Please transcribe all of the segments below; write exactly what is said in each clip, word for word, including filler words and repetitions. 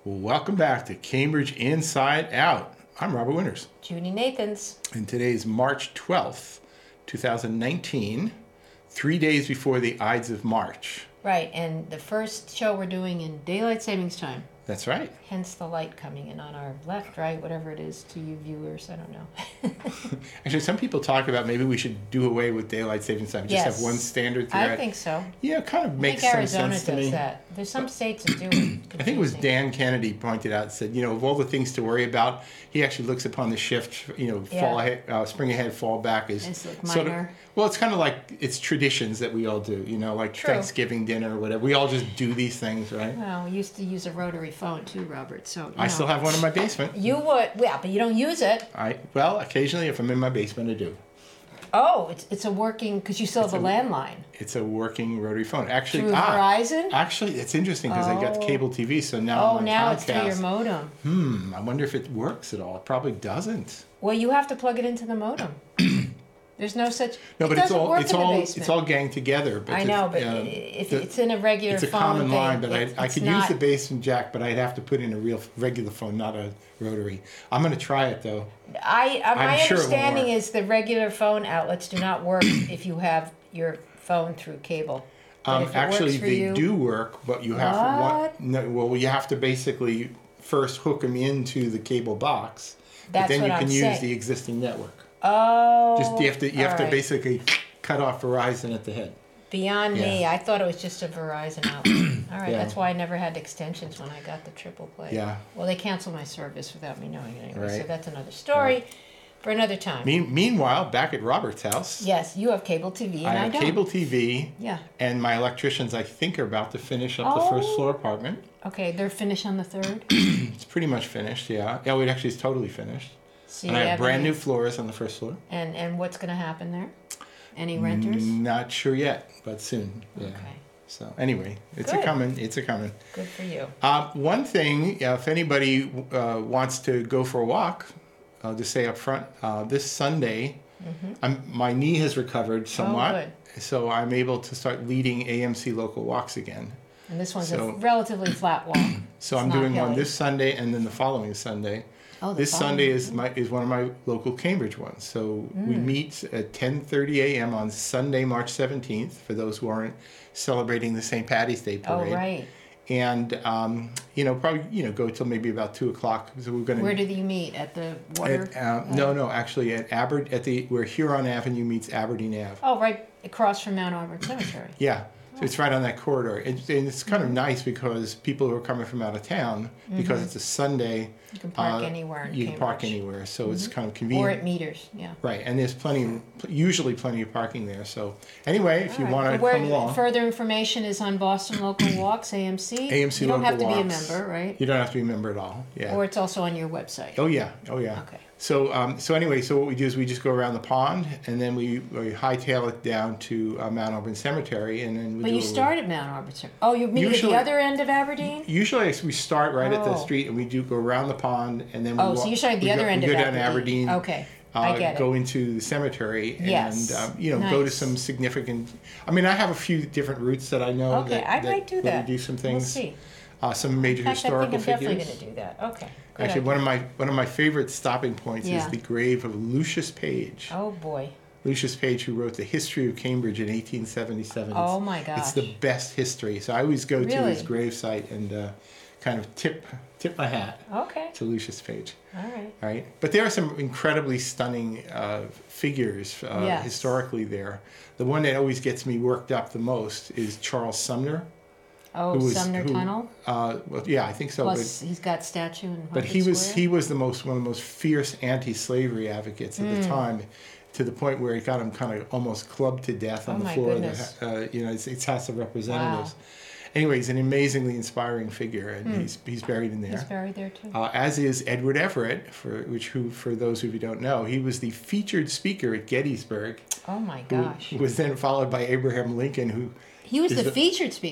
Welcome back to Cambridge Inside Out. I'm Robert Winters. Judy Nathans. And today's March twelfth, twenty nineteen, three days before the Ides of March. Right, and the first show we're doing in daylight savings time. That's right. Hence the light coming in on our left, right, whatever it is to you viewers. I don't know. Actually, some people talk about maybe we should do away with daylight savings time. Just Yes. have one standard throughout. I think so. Yeah, it kind of I makes think some Arizona sense to does me. that. There's some states that do it. I think it was Confusing. Dan Kennedy pointed out, said, you know, of all the things to worry about, he actually looks upon the shift, you know, Yeah. fall ahead, uh, spring ahead, fall back as It's like sort of, minor. well, it's kind of like it's traditions that we all do, you know, like True. Thanksgiving dinner or whatever. We all just do these things, right? Well, we used to use a rotary phone too, Robert. So you I know. still have one in my basement. You would, yeah, but you don't use it. I well, occasionally if I'm in my basement, I do. Oh, it's it's a working because you still have It's a a- landline It's a working rotary phone. Actually, through ah, Verizon. actually, it's interesting because I got Oh. cable T V, so now Oh, I'm on now it's through your Comcast. modem. Hmm. I wonder if it works at all. It probably doesn't. Well, you have to plug it into the modem. There's no such. No, it but it's doesn't all work it's in the all basement. it's all ganged together. But I the- know, but uh, if the- it's in a regular it's a phone common thing, line, but it- I I it's could not, use the basement jack, but I'd have to put in a real regular phone, not a rotary. I'm going to try it though. I uh, my I'm sure it won't understanding work. is the regular phone outlets do not work if you have your phone through cable. But Um, if it actually, works for they you, do work, but you have What? to no, well, you have to basically first hook them into the cable box, but That's then what you I'm can use saying. the existing network. Oh, Just you have to you have all to right. basically cut off Verizon at the head. Beyond me, Yeah. I thought it was just a Verizon outlet. All right, Yeah. that's why I never had extensions when I got the triple play. Yeah. Well, they canceled my service without me knowing it anyway, so Right. that's another story for another time. Me- meanwhile, back at Robert's house, Yes, you have cable T V, and I I, have don't. cable T V, Yeah. and my electricians, I think, are about to finish up the first Oh. floor apartment. Okay, they're finished on the third. It's pretty much finished, yeah. Oh, it actually is totally finished. So And you I have have brand any- new floors on the first floor. And and what's going to happen there? Any renters? Not sure yet, but soon. Yeah. Okay, So anyway, it's a Good. coming. It's a coming. good for you. Uh, one thing, uh, if anybody uh, wants to go for a walk, I'll just say up front, uh, this Sunday, I'm, my knee has recovered somewhat, good. so I'm able to start leading A M C local walks again. And this one's So- a relatively flat walk. So It's I'm not doing one hilly. this Sunday and then the following Sunday. Oh, the This following- Sunday is my is one of my local Cambridge ones. So we Mm. meet at ten thirty a.m. on Sunday, March seventeenth, for those who aren't celebrating the Saint Patty's Day Oh, parade. right. And um, you know, probably you know go till maybe about two o'clock. So we're going to. Where did you meet? At the water? At, uh, no, no, actually at Aber at the where Huron Avenue meets Aberdeen Ave. Oh, right across from Mount Auburn Cemetery. Yeah, so it's right on that corridor. It, and it's kind Mm-hmm. of nice because people who are coming from out of town, because it's a Sunday, You can park uh, anywhere in you can park Cambridge. anywhere. So it's kind of Or convenient. at meters, yeah. Right, and there's plenty, usually plenty of parking there. So anyway, if you All right. want to Where come along, further information is on Boston Local Walks, A M C. A M C You don't Local have to be a Walks. member, right? you don't have to be a member at all. Yeah. Or it's also on your website. oh yeah. Oh yeah. Okay. So um, so anyway, so what we do is we just go around the pond and then we, we hightail it down to uh, Mount Auburn Cemetery and then we But do you a- start at Mount Auburn Cemetery. Oh, you meet Usually- at the other end of Aberdeen? Usually we start right at the Oh. street and we do go around the pond and then we Oh, so walk- you're starting at the we other go, end we of go down Aberdeen. Aberdeen. Okay, Uh, I get it. go into the cemetery Yes. and um, you know go to Nice. some significant. I mean, I have a few different routes that I know. Okay, that, I that might do where that. We do some We'll things. see. Uh, some major In fact, I historical think I'm definitely figures. going to do that. Okay. Good Actually, idea. one of my one of my favorite stopping points Yeah. is the grave of Lucius Page. Oh, boy. Lucius Page, who wrote the History of Cambridge in eighteen seventy-seven. Oh, It's- my gosh. It's the best history. So I always go to Really? his gravesite and uh, kind of tip tip my hat Okay. to Lucius Page. All right. All right, but there are some incredibly stunning uh, figures uh, Yes. historically there. The one that always gets me worked up the most is Charles Sumner. Oh, who was- Sumner who- Tunnel? Uh, well, yeah, I think so. Plus, he's got statue in but but he Market was Square? he was the most one of the most fierce anti-slavery advocates at Mm. the time, to the point where it got him kind of almost clubbed to death on Oh, the my floor goodness. of the uh, United States House of Representatives. Anyway, he's an amazingly inspiring figure, and he's he's buried in there. He's buried there, too. Uh, as is Edward Everett, for which who for those of you who don't know, he was the featured speaker at Gettysburg, Oh, my who gosh. was then followed by Abraham Lincoln, who He was is the the- featured speaker.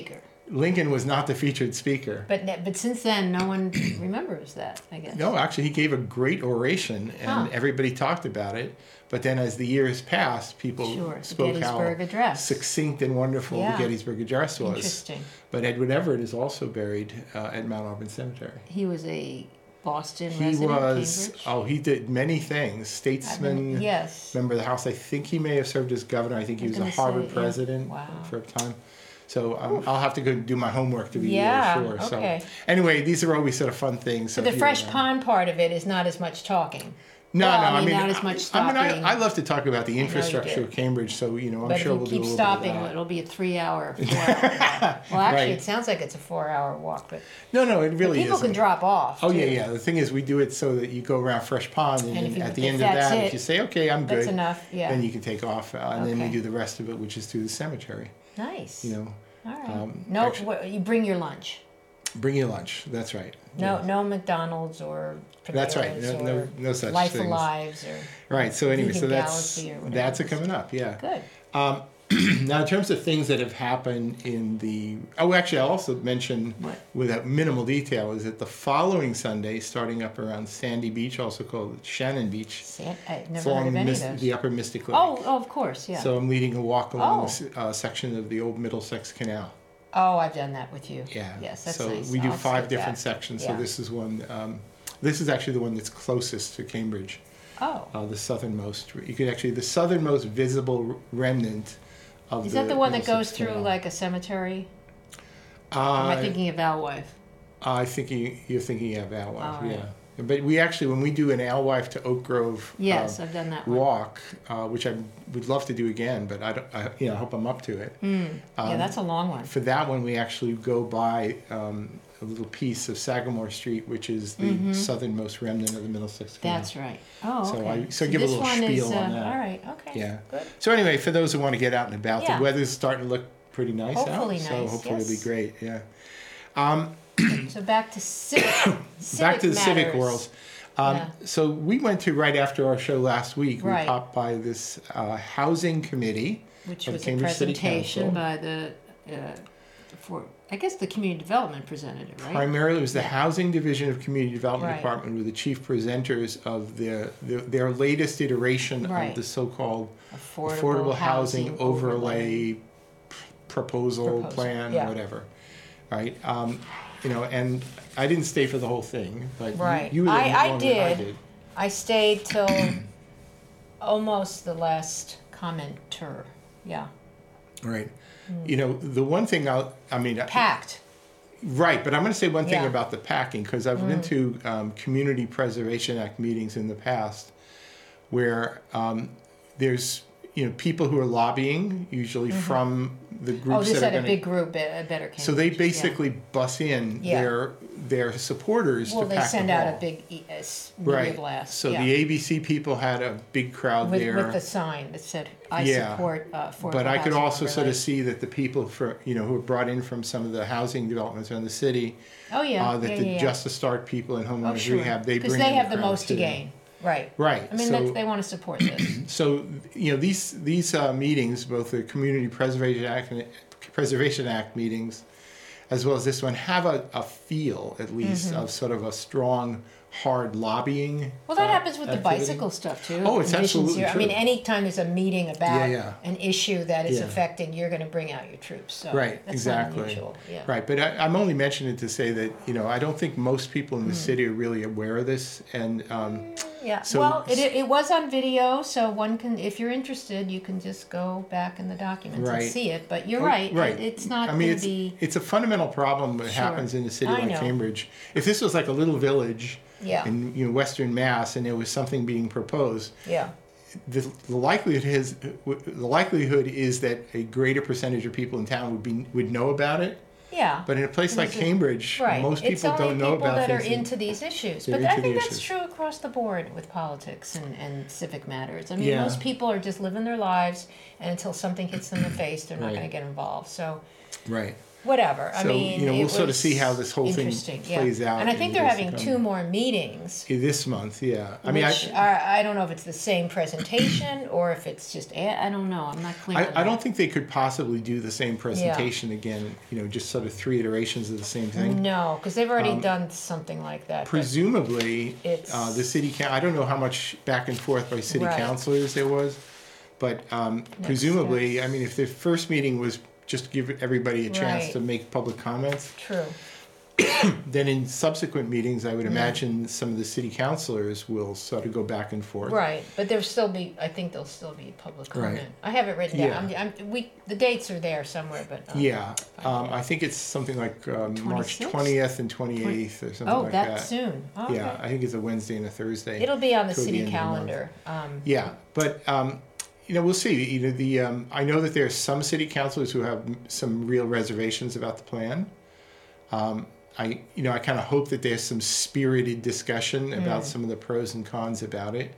Lincoln was not the featured speaker. But ne- but since then, no one remembers that, I guess. No, actually, he gave a great oration, and Huh. everybody talked about it. But then, as the years passed, people Sure, the spoke Gettysburg how Address. succinct and wonderful Yeah. the Gettysburg Address was. Interesting. But Edward Everett is also buried uh, at Mount Auburn Cemetery. He was a Boston He resident, was, Cambridge? oh, he did many things. I've Statesman, been- yes. member of the House. I think he may have served as governor. I think he I was was a gonna Harvard say, yeah. president Wow. for a time. So um, I'll have to go do my homework to be Yeah, uh, sure. okay. So anyway, these are always sort of fun things. So So the if you, Fresh uh, Pond part of it is not as much talking. No, Well, no, I I mean, mean, not as much I, I mean, stopping. I, I love to talk about the you infrastructure do. of Cambridge, so you know, I'm But sure if we'll you do a keep little stopping, bit of that. it'll be a three-hour, four-hour walk. Well, actually, Right. it sounds like it's a four-hour walk, but No, no, it but really people isn't. can drop off. Oh yeah, too. yeah. The thing is, we do it so that you go around Fresh Pond, and, And if you- at the if end of that's that, it, if you say, "Okay, I'm good," That's enough, yeah. then you can take off, uh, and then we Okay. do the rest of it, which is through the cemetery. Nice. You know, All right. um, no, actually- wha- you bring your lunch. bring your lunch. That's right. No, Yeah. no McDonald's or That's right. Paneras No- no- or no such Life things. Alives or Right. So anyway, Vegan so that's Galaxy or whatever that's a it is. coming up. Yeah. good. Um, now, in terms of things that have happened in the, oh, actually, I'll also mention What? with minimal detail is that the following Sunday, starting up around Sandy Beach, also called Shannon Beach, San- I've it's never heard along of the, any Mis- of those. the Upper Mystic Lake. Oh, oh, of course, yeah. So I'm leading a walk along Oh. this uh, section of the old Middlesex Canal. oh, I've done that with you. Yeah. Yes, that's so nice. we do I'll five save different that. sections. Yeah. So this is one. Um, this is actually the one that's closest to Cambridge. Oh, Uh, the southernmost. You could actually the southernmost visible remnant of is the that the one that Middlesex goes through Canal. like a cemetery? Uh, Or am I thinking of Alewife? I think you, you're thinking of Alewife, All right. yeah. But we actually, when we do an Alewife to Oak Grove Yes, uh, I've done that one. walk, uh, which I would love to do again, but I, don't, I you know, I hope I'm up to it. Mm. yeah, Um, that's a long one. For that one, we actually go by um, a little piece of Sagamore Street, which is the southernmost remnant of the Middlesex Canal. Mm-hmm. That's right. Oh, So okay. I- so give a this little one spiel is, uh, on that. All right, okay. Yeah. Good. So anyway, for those who want to get out and about, Yeah. the weather's starting to look pretty nice Hopefully out. So nice, hopefully it'll yes. be great, yeah. Um, So back to civic. civic back to the civic matters. world. Um, Yeah. So we went to, right after our show last week, we Right. popped by this uh, housing committee Which of was a Cambridge City presentation Council. by the, uh, for, I guess the community development presented it, right? Primarily, it was the Yeah. Housing Division of Community Development Right. Department were the chief presenters of their their, their latest iteration Right. of the so-called Affordable, affordable housing, overlay, p- proposal, Proposal, plan, yeah. whatever. Right? Um, you know, and I didn't stay for the whole thing, but you- Right. you, were there I- I longer than I did. did. I stayed till almost the last commenter. Yeah. Right. You know, the one thing I'll, I mean, I- Packed. right, but I'm going to say one thing Yeah. about the packing, because I've been to um, Community Preservation Act meetings in the past where um, there's, you know, people who are lobbying, usually from the groups Oh, this that are had a going big group, a a better Cambridge. So they yeah. basically bus in Yeah. their their supporters Well, to they pack send the out hall. a big e- uh, s- media right. blast. So yeah. the A B C people had a big crowd with, there. with the sign that said, "I Yeah. support uh, affordable But I could housing also sort overlay." of see that the people for you know who were brought in from some of the housing developments around the city, Oh yeah, uh, that yeah, the yeah, yeah. Just to Start people and oh, homeowners sure. rehab, they Because bring they in have the crowd most to too. gain. Right. Right. I mean, so, that's, they want to support this. so you know these these uh, meetings, both the Community Preservation Act and Preservation Act meetings, as well as this one, have a, a feel at least Mm-hmm. of sort of a strong, hard lobbying. Well, that uh, happens with the activity. bicycle stuff too. Oh, it's Conditions absolutely here. I true. mean, anytime there's a meeting about Yeah, yeah. an issue that is Yeah. affecting, you're going to bring out your troops. So Right, that's exactly. Not unusual. Yeah. Right, but I, I'm only mentioning it to say that you know I don't think most people in the Hmm. city are really aware of this, and um, Yeah. So- well, it, it was on video, so one can, if you're interested, you can just go back in the documents Right. and see it. But you're Oh, right. right. It, it's not I mean, going it's to be. it's a fundamental problem that Sure. happens in a city I like know. Cambridge. If this was like a little village Yeah. in you know Western Mass, and there was something being proposed, Yeah. the, the likelihood is the likelihood is that a greater percentage of people in town would be would know about it. Yeah. But in a place like This is- Cambridge, Right. most it's people only don't know people about that are things. into these issues. They're But I into think the that's issues. true across the board with politics and, and civic matters. I mean, Yeah. most people are just living their lives, and until something hits them in the face, they're not Right. going to get involved. So, Right. whatever. I So, mean, you know, it we'll sort of was see how this whole thing interesting, yeah. plays out And I in think the they're days to having come. two more meetings. This month, yeah. I mean, which I, are, I don't know if it's the same presentation or if it's just, I I don't know, I'm not clear on I, I that. don't think they could possibly do the same presentation again, you know, just sort of three iterations of the same thing. No, because they've already Um, done something like that. but- Presumably, It's- uh, the city, coun- I don't know how much back and forth by city Right. councilors there was, but um, presumably, I mean, if the first meeting was just to give everybody a chance Right. to make public comments, True. then in subsequent meetings, I would Mm. imagine some of the city councilors will sort of go back and forth. Right, but there'll still be, I think there'll still be public Right. comment. I have it written down. I'm, I'm, we, the dates are there somewhere, but. um, Yeah, um, I think it's something like um, March twenty-sixth? twentieth and twenty-eighth or something Oh, like that that. soon. Okay. Yeah, I think it's a Wednesday and a Thursday. It'll be on the toward city end of the month. calendar. Um, Yeah, but um, you know, we'll see. You know, the um, I know that there are some city councilors who have m- some real reservations about the plan. Um, I, you know, I kind of hope that there's some spirited discussion about some of the pros and cons about it.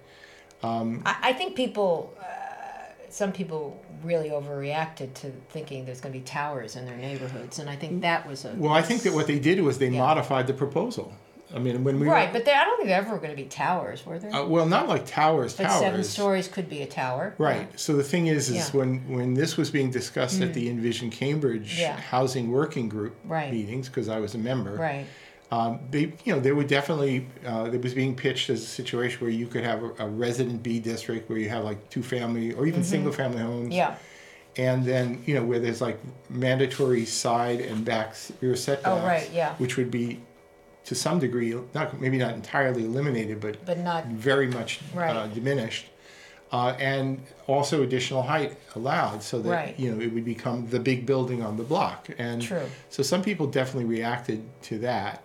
I, I think people, uh, some people really overreacted to thinking there's going to be towers in their neighborhoods, and I think that was a. Well, I think that what they did was they Yeah. modified the proposal. I mean, when we Right, were, but there, I don't think there ever were going to be towers, were there? uh, well, not like towers, But towers. seven stories could be a tower. Right. So the thing is, is Yeah. when when this was being discussed at the Envision Cambridge Yeah. Housing Working Group Right. meetings, because I was a member, Right. um, they you know they were definitely uh, it was being pitched as a situation where you could have a, a resident B district where you have like two family or even single family homes, Mm-hmm. Yeah. and then you know where there's like mandatory side and back s- rear setbacks, Oh, right, yeah. which would be to some degree not maybe not entirely eliminated, but But not. very much uh, Right. diminished, uh, and also additional height allowed, so that Right. you know it would become the big building on the block. And True. so some people definitely reacted to that.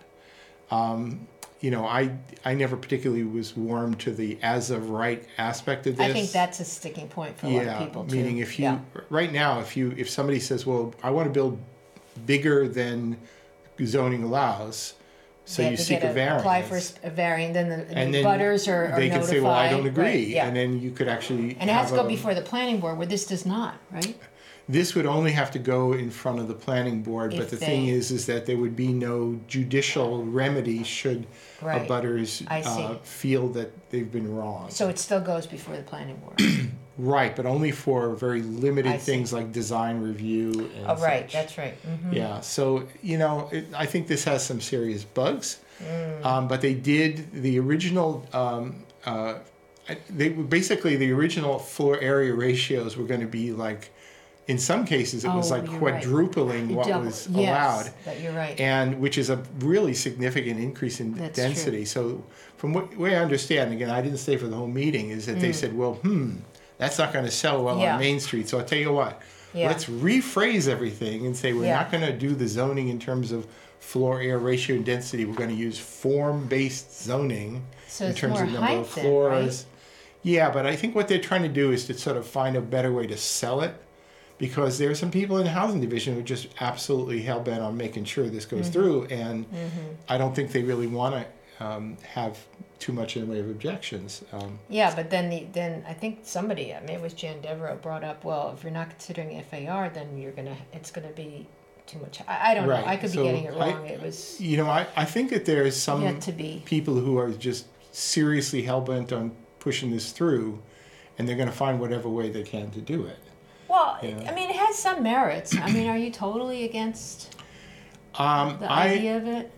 Um, you know, I I never particularly was warm to the as of right aspect of this. I think that's a sticking point for a lot of people too. Meaning if you Yeah. right now if you if somebody says, well, I want to build bigger than zoning allows, so They you have to seek get a variance. Apply for a variance, then the, And the then butters are, are they can notified. say, well, I don't agree, Right, yeah. and then you could actually. And it has to have go a- before the planning board, where this does not, right? This would only have to go in front of the planning board, but If the thing they- is, is that there would be no judicial remedy should Right. abutters I uh, see. feel that they've been wrong. So it still goes before the planning board. Right, but only for very limited I see. things like design review and Oh, right, such. that's right. Mhm. Yeah, so, you know, it, I think this has some serious bugs. Mm. Um, but they did, the original, um, uh, I- they were basically, the original floor area ratios were going to be like, in some cases, it was Oh, like you're right. quadrupling what Double- was yes, allowed. that you're right. And which is a really significant increase in That's density. So, from what way I understand, again, I didn't stay for the whole meeting, is that they said, well, hmm, that's not going to sell well Mm. Yeah. on Main Street. So I'll tell you what, Yeah. let's rephrase everything and say we're Yeah. not going to do the zoning in terms of floor area ratio and density. We're going to use form-based zoning So in it's terms more of number height of then, floors. Yeah, but I think what they're trying to do is to sort of find a better way to sell it, because there are some people in the housing division who are just absolutely hell bent on making sure this goes Mm-hmm. through, and I don't think they really want to um, have too much in the way of objections. Um, Yeah, but then the, then I think somebody, maybe it was Jan Devereaux, brought up, well, if you're not considering F A R, then you're gonna, it's gonna be too much. I, I don't Right, know. I could so be getting it I- wrong. It was you know, I, I think that there's some yet to be. people who are just seriously hell bent on pushing this through, and they're going to find whatever way they can to do it. Well, Yeah. I mean, it has some merits. I mean, are you totally against Um, the I idea of it?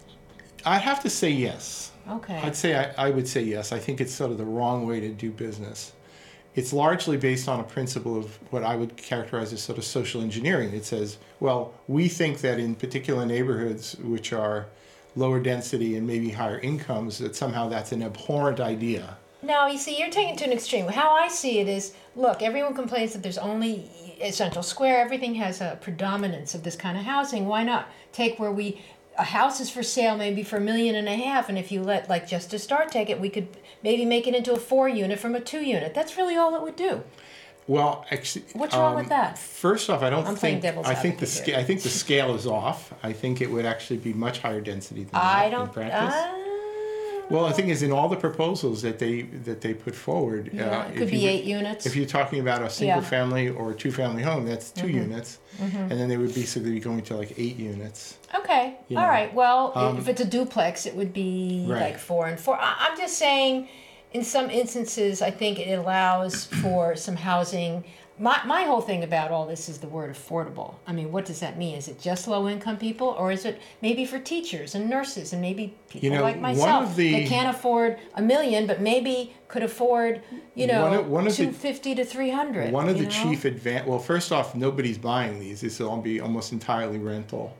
I have to say yes. Okay. I'd say I, I would say yes. I think it's sort of the wrong way to do business. It's largely based on a principle of what I would characterize as sort of social engineering. It says, well, we think that in particular neighborhoods which are lower density and maybe higher incomes, that somehow that's an abhorrent idea. No, you see, you're taking it to an extreme. How I see it is, look, everyone complains that there's only Central Square. Everything has a predominance of this kind of housing. Why not take where we, a house is for sale maybe for a million and a half, and if you let, like, just to start take it, we could maybe make it into a four unit from a two unit. That's really all it would do. Well, actually, What's wrong um, with that? First off, I don't I'm playing think devil's I think the advocate sca- here. I think the scale is off. I think it would actually be much higher density than I that in don't. practice. Uh, Well, the thing is, in all the proposals that they that they put forward, Yeah, uh, it could if be you, eight units. If you're talking about a single family or a two family home, that's 2 units, and then they would basically be going to like eight units. Okay, You all know, right. Well, um, if it's a duplex, it would be Right. like four and four. I- I'm just saying, in some instances, I think it allows for some housing. My, my whole thing about all this is the word affordable. I mean, what does that mean? Is it just low income people, or is it maybe for teachers and nurses and maybe people You know, like one myself of the- that can't afford a million, but maybe could afford, you know, One of- one of the- two fifty to three hundred. One of you the know? chief advan well, first off, nobody's buying these. This will all be almost entirely rental,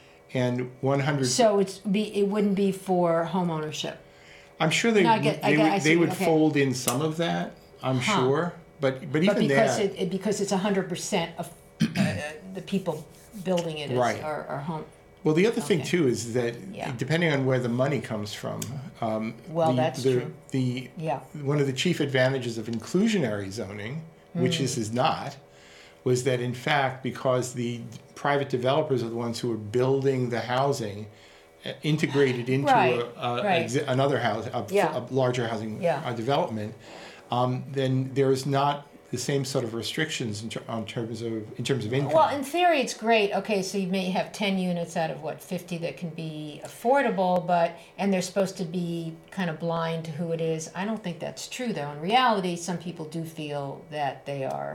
and one hundred. So it's be it wouldn't be for home ownership. I'm sure they No, I get- I they get- I would, see, they would okay. fold in some of that. I'm Huh. sure, but but even But because that, it, it because it's a hundred percent of uh, the people building it is Right. are, are home. well, the other thing Okay. too is that Yeah. depending on where the money comes from, um, Well, the, that's the, true. The Yeah. one of the chief advantages of inclusionary zoning, which Hmm. this is not, was that in fact because the private developers are the ones who are building the housing, uh, integrated into Right, a, a, right. exi- another house, a, Yeah. a larger housing Yeah. uh, development, um, then there is not the same sort of restrictions in, ter- on terms of in terms of income. Well, in theory, it's great. Okay, so you may have ten units out of what fifty that can be affordable, but and they're supposed to be kind of blind to who it is. I don't think that's true, though. In reality, some people do feel that they are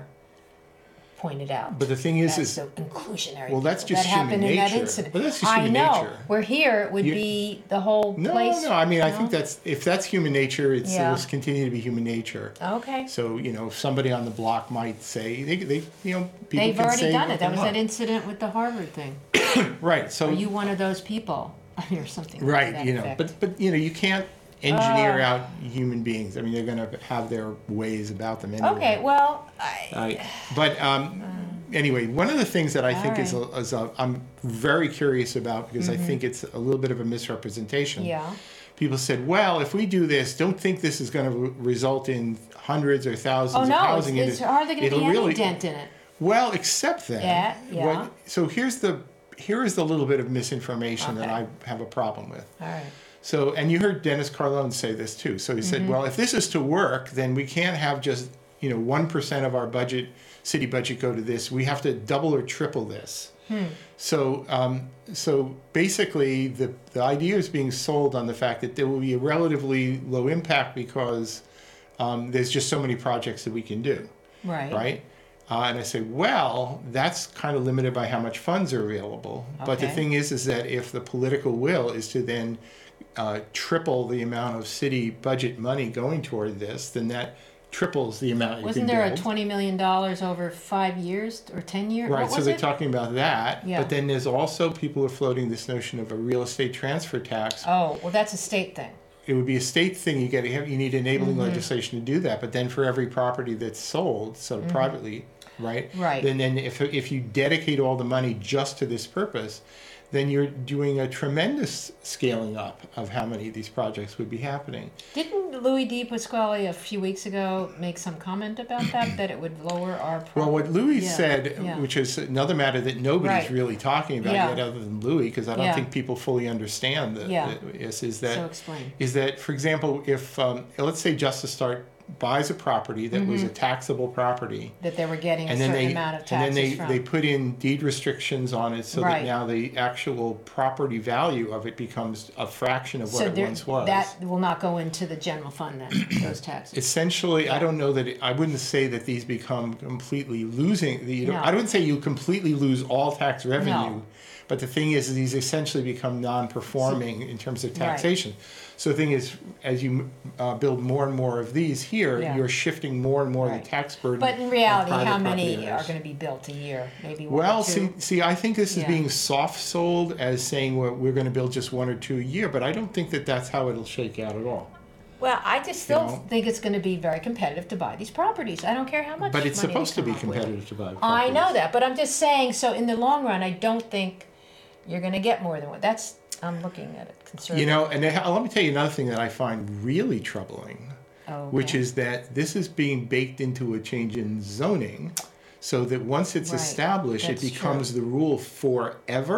pointed out. But the thing is, as is so inclusionary. well, that's people. just that happened human in that nature. incident. But that's just I human know. nature. Where here it would You- be the whole no, place. no. I mean, I you think know? that's if that's human nature, it's Yeah. it'll continue to be human nature. Okay. So you know, somebody on the block might say they, they you know, people They've can already say done what it. That they was want. that incident with the Harvard thing. Right. So Are you one of those people? Or something. like right, that you know, effect. but but you know, you can't engineer Uh. out human beings. I mean, they're going to have their ways about them anyway. Okay. Well, I. Right. But um, anyway, one of the things that I All think is, a, right. is a, I'm very curious about because I think it's a little bit of a misrepresentation. Yeah. People said, well, if we do this, don't think this is going to re- result in hundreds or thousands Oh of no! It's, housing. it's units. hardly going to It'll be any really- dent in it. Well, except that. Yeah, yeah. What, so here's the here is the little bit of misinformation that Okay. I have a problem with. All right. So, and you heard Dennis Carlone say this too. So he Mm-hmm. said, well, if this is to work, then we can't have just, you know, one percent of our budget, city budget go to this. We have to double or triple this. Hmm. So, um, so basically the, the idea is being sold on the fact that there will be a relatively low impact because um, there's just so many projects that we can do. Right. Right? Uh, and I say, well, that's kind of limited by how much funds are available. But the Okay. thing is, is that if the political will is to then uh, triple the amount of city budget money going toward this, then that triples the amount you Wasn't can there build. a twenty million dollars over five years or ten years? Right, What so was they're it? talking about that. Yeah. But then there's also people are floating this notion of a real estate transfer tax. Oh, well, that's a state thing. It would be a state thing. You get you need enabling Mm-hmm. legislation to do that. But then for every property that's sold, so privately, right? Mm-hmm. Right. Then then if if you dedicate all the money just to this purpose, then you're doing a tremendous scaling up of how many of these projects would be happening. Didn't Louis D. Pasquale a few weeks ago make some comment about that, that it would lower our pro- Well, what Louis Yeah, said, yeah. which is another matter that nobody's Right. really talking about Yeah. yet, other than Louis, because I don't Yeah. think people fully understand the, Yeah. the- is, is that So explain. is that, for example, if um, let's say Justice Start buys a property that was a taxable property, That they were getting a and then certain they amount of and taxes then they, from. they put in deed restrictions on it, so Right. that now the actual property value of it becomes a fraction of what so it there- once was. that will not go into the general fund then, those taxes. Essentially, I don't know that it, I wouldn't say that these become completely losing. The, you know, No. I wouldn't say you completely lose all tax revenue, No. but the thing is, is these essentially become non-performing in terms of taxation. So the thing is, as you uh, build more and more of these here, Yeah. you're shifting more and more Right. of the tax burden. But in on reality, private how many property are owners. going to be built a year? Maybe one Well, or two? see, see, I think this is Yeah. being soft sold as saying we're, we're going to build just one or two a year, but I don't think that that's how it'll shake out at all. Well, I just still know? think it's going to be very competitive to buy these properties. I don't care how much. But it's money they supposed to be come up with. competitive to buy. I know properties. that, but I'm just saying. So in the long run, I don't think you're going to get more than one. That's I'm looking at it conservatively. You know, and then, let me tell you another thing that I find really troubling, Okay. which is that this is being baked into a change in zoning, so that once it's Right, established, it that's becomes the rule forever.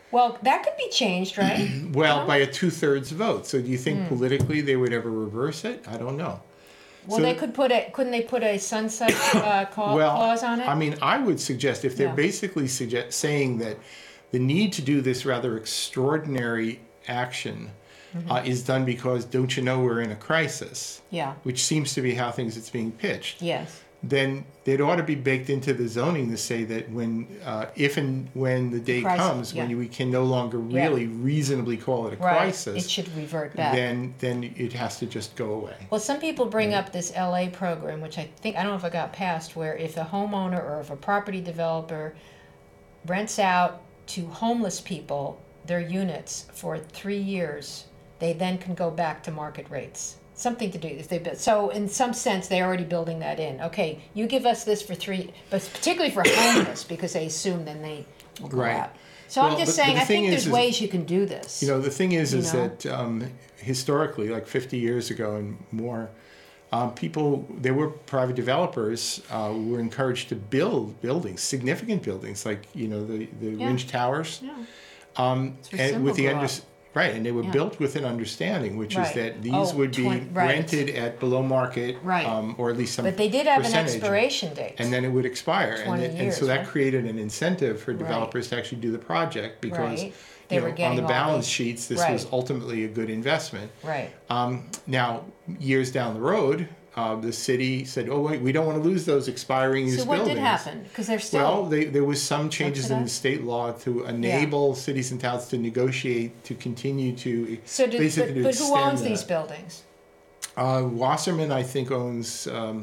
Well, that could be changed, right? Well, No? by a two-thirds vote. So do you think politically they would ever reverse it? I don't know. Well, So- they could put it. Couldn't they put a sunset uh, cla- Well, clause on it? I mean, I would suggest if they're Yeah. basically suggest, saying that the need to do this rather extraordinary action Mm-hmm. uh, is done because, don't you know, we're in a crisis, yeah. which seems to be how things it's being pitched. Yes. Then it ought to be baked into the zoning to say that when, uh, if and when the day crisis, comes when yeah. we can no longer Yeah. really reasonably call it a Right. crisis, It should revert back. then then it has to just go away. Well, some people bring up this L A program, which I think, I don't know if it got passed, where if a homeowner or if a property developer rents out to homeless people their units for three years, they then can go back to market rates. Something to do if they build. So in some sense, they're already building that in. Okay, you give us this for three, but particularly for homeless, because they assume then they will go Right. out. So Well, I'm just but- but saying, the I thing think is- there's is- ways you can do this. You know, the thing is, You is know? that um, historically, like fifty years ago and more, um, people, there were private developers uh, who were encouraged to build buildings, significant buildings, like, you know, the, the Yeah. Ringe Towers. Yeah. Um, It's where and Symbol with the grew under, up. right, and they were Yeah. built with an understanding, which Right. is that these Oh, would be twen- right. rented at below market, Right. um, or at least some But they did have an percentage. expiration date. And then it would expire, and, twenty it- and years, so that right? created an incentive for developers to actually do the project because, Right. They you were know, on getting the all balance these- sheets, this Right. was ultimately a good investment. Right. Um, now, years down the road, uh, the city said, "Oh wait, we don't want to lose those expiring used So what buildings." did happen? Because they're still. Well, they, there was some changes in the Subsidized? state law to enable cities and towns to negotiate to continue to so did, basically but, to but who extend owns that. these buildings? Uh, Wasserman, I think, owns um,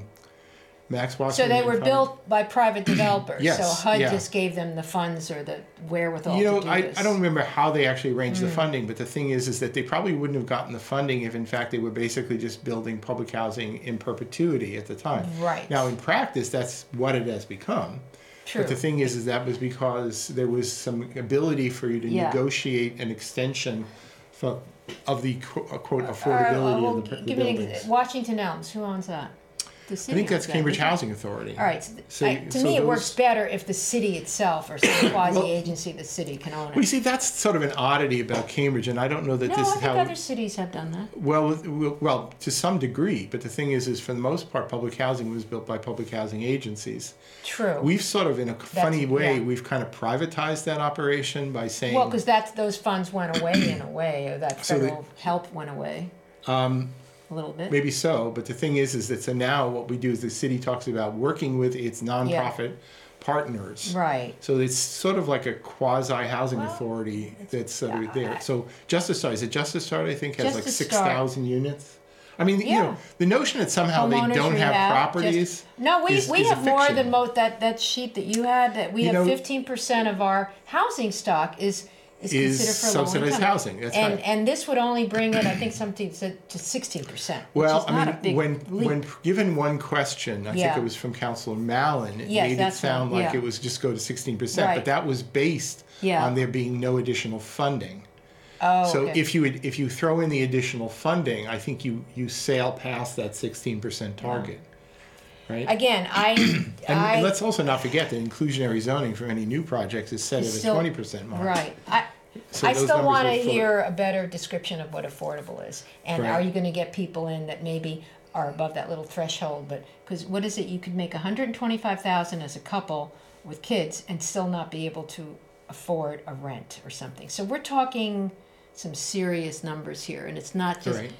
Max Wasserman. So they were Fund. built by private developers. Yes, So H U D yeah. just gave them the funds or the wherewithal You know, to do I, this. I don't remember how they actually arranged Mm. the funding, but the thing is, is that they probably wouldn't have gotten the funding if, in fact, they were basically just building public housing in perpetuity at the time. Right. Now, in practice, that's what it has become. True. But the thing is, is that was because there was some ability for you to Yeah. negotiate an extension for, of the quote, uh, quote Uh, affordability well, of the, the give me an buildings. ex- Washington Elms. Who owns that? The I city. think that's owns that, Cambridge doesn't it? Housing Authority. All right. So, So- I, to so me, it those- works better if the city itself or some quasi agency of the city can own it. Well, you see, that's sort of an oddity about Cambridge, and I don't know that no, this I is think how. other cities have done that. Well, with- well, well, to some degree, but the thing is, is for the most part, public housing was built by public housing agencies. True. We've sort of, in a funny way, yeah. we've kind of privatized that operation by saying, Well, because that's those funds went away in a way, or that So the- federal help went away um, a little bit. maybe so. But the thing is, is that so now what we do is the city talks about working with its nonprofit partners. Right. So it's sort of like a quasi housing Well, authority that's sort of yeah, there. I- So Justice Start, is it Justice Start? I think has like Justice six Start. thousand units. I mean, you Yeah. know, the notion that somehow they Homeowners don't have rehab, properties. just- no, we, is- we is a have more fiction. than most. That that sheet that you had, that we You have know- fifteen percent of our housing stock is is, Is considered for low subsidized income. housing, that's and right. and this would only bring it, I think, something said to sixteen percent. Well, which is not I a mean, big when leap. when given one question, I think Yeah. it was from Councilor Mallon, it Yes, made it that's sound right, like yeah. it was just go to sixteen percent, Right. but that was based Yeah. on there being no additional funding. oh, So okay. if you would, if you throw in the additional funding, I think you you sail past that sixteen percent target, right? again, I and I let's also not forget that inclusionary zoning for any new projects is set at a still- twenty percent mark. right. I So I those still numbers want to will float. hear a better description of what affordable is, and Right. are you going to get people in that maybe are above that little threshold? But because what is it? You could make one hundred twenty-five thousand as a couple with kids and still not be able to afford a rent or something. So we're talking some serious numbers here, and it's not just Right.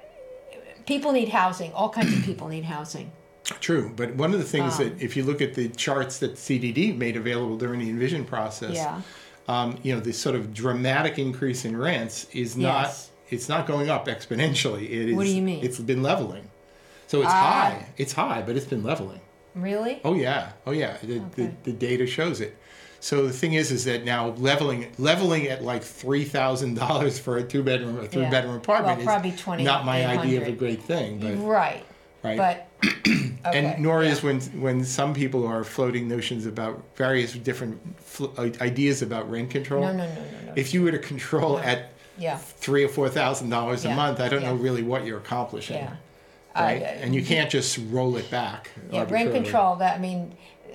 people need housing. All kinds of people need housing. True, but one of the things Um, that if you look at the charts that C D D made available during the Envision process, Yeah. um, you know, this sort of dramatic increase in rents is not, Yes. it's not going up exponentially. It is, What do you mean? It's been leveling. So it's Ah. high. It's high, but it's been leveling. Really? Oh yeah, oh yeah. The, Okay. the, the data shows it. So the thing is, is that now leveling leveling at like three thousand dollars for a two bedroom or three Yeah. bedroom apartment Well, probably is not my idea of a twenty-eight hundred. great thing. But Right. right. But okay. and nor yeah. is when when some people are floating notions about various different fl- ideas about rent control. No, no, no, no, no. If you were to control at yeah. three or four thousand dollars a Yeah, month, I don't know yeah. really what you're accomplishing. Yeah. Right? I- and you can't just roll it back. Yeah, rent arbitrarily. control, that, I mean, uh,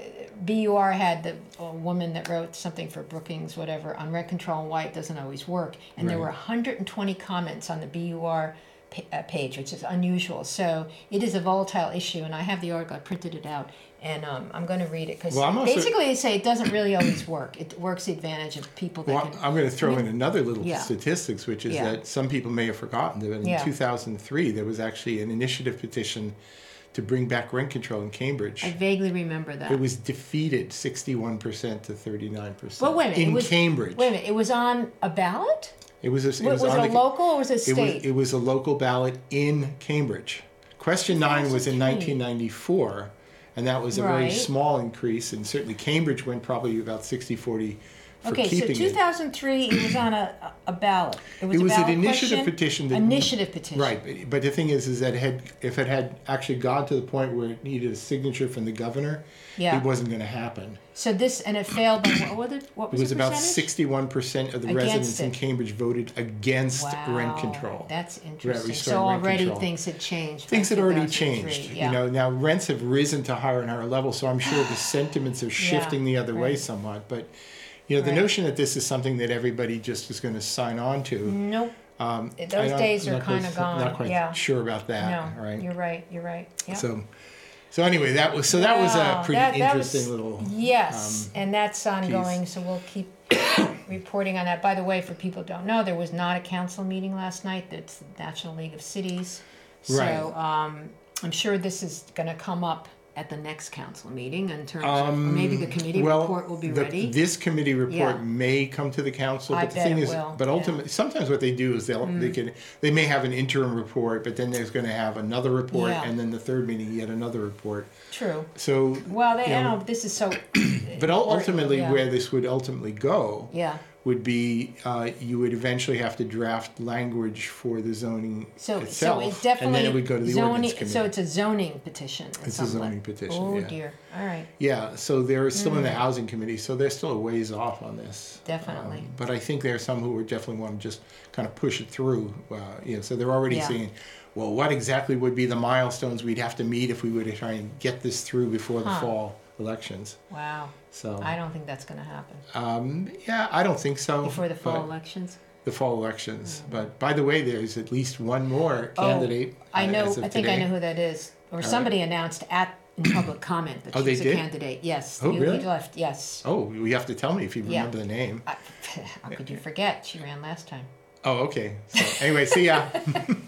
B U R had the a woman that wrote something for Brookings, whatever, on rent control and why it doesn't always work. And there Right. were one hundred twenty comments on the B U R pa- uh, page, which is unusual. So it is a volatile issue, and I have the article, I printed it out, and um, I'm going to read it because Well, I'm also- basically they say it doesn't really always work. It works the advantage of people that Well, can. I'm going to throw in another little Yeah. statistics, which is Yeah. that some people may have forgotten that in Yeah. two thousand three there was actually an initiative petition to bring back rent control in Cambridge. I vaguely remember that. It was defeated sixty-one percent to thirty-nine percent. But wait a minute, in it was, Cambridge. Wait a minute, it was on a ballot? It was a, it Was, was, was on it a the, local or was it it state? was it was a local ballot in Cambridge. Question nine was in two thousand three. nineteen ninety-four, and that was a very Right. small increase, and certainly Cambridge went probably about sixty forty for Okay, so keeping two it. thousand three, it was on a, a ballot. It was, It a was an ballot initiative question? petition that- Initiative petition. Right, but- but the thing is, is that it had if it had actually gone to the point where it needed a signature from the governor, Yeah. it wasn't going to happen. So this, and it failed by, what, what, the- what It was, was the about percentage? sixty-one percent of the Against residents in it. Cambridge voted against Wow, rent control. That's Right, interesting. restoring So rent already control. things had changed. Things by had already two thousand three, changed. Yeah. You know, now rents have risen to higher and higher levels, so I'm sure the sentiments are shifting the other way right. somewhat. But you know, the Right. notion that this is something that everybody just is going to sign on to. Nope. Um, I Those don't- days I'm are not quite- kinda gone, Not quite yeah. sure about that. No, right. you're right. You're right. Yeah. So, so anyway, that was so that was a Wow, pretty that- that interesting was- little. Yes, um, and that's ongoing, so we'll keep reporting on that. By the way, for people who don't know, there was not a council meeting last night. That's the National League of Cities. So Right. um, I'm sure this is going to come up at the next council meeting in terms of, or Um, maybe the committee well, report will be the- ready. This committee report Yeah. may come to the council, I but the bet thing it is, will, but yeah. Mm. ultimately, sometimes what they do is they'll they can they may have an interim report, but then there's going to have another report, Yeah. and then the third meeting yet another report. True. So, Well, they, you I know, know this is so. but ul- ultimately, yeah. where this would ultimately go Yeah. would be uh, you would eventually have to draft language for the zoning So, itself, so it definitely and then it would go to the zoning. ordinance committee. So it's a zoning petition. at It's a some zoning level. petition, Oh yeah. dear. All right. Yeah, so they're still in the Mm. housing committee, so they're still a ways off on this. Definitely. Um, but I think there are some who would definitely want to just kind of push it through. Uh, you know, so they're already Yeah. saying, well, what exactly would be the milestones we'd have to meet if we were to try and get this through before the Huh. fall elections? Wow. So, I don't think that's going to happen um, yeah, I don't think so. before the fall but- elections. The fall elections. But by the way, there's at least one more candidate. Oh, I uh, know. as of I think I today. know who that is. Or somebody announced at in public comment that Oh, they she's a did? candidate. Yes. Oh, you, really? You left. Yes. Oh, you have to tell me if you Yeah. remember the name. I, how could you forget? She ran last time. Oh, okay. So anyway, see ya.